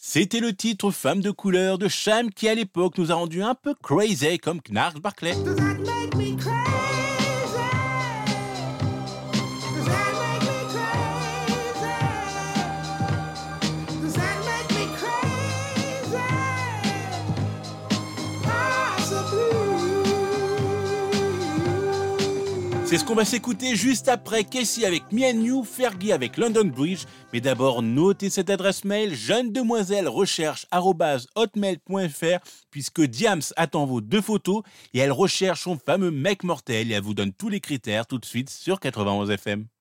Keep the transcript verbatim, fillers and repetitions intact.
C'était le titre Femme de couleur de Sham qui à l'époque nous a rendu un peu crazy comme Gnarls Barkley. Does that make me crazy? Does that make me crazy? Does that make me crazy? Possibly. C'est ce qu'on va s'écouter juste après Casey avec Me and You, Fergie avec London Bridge. Mais d'abord, notez cette adresse mail jeune demoiselle recherche arobase hotmail point fr puisque Diams attend vos deux photos et elle recherche son fameux mec mortel et elle vous donne tous les critères tout de suite sur quatre-vingt-onze F M.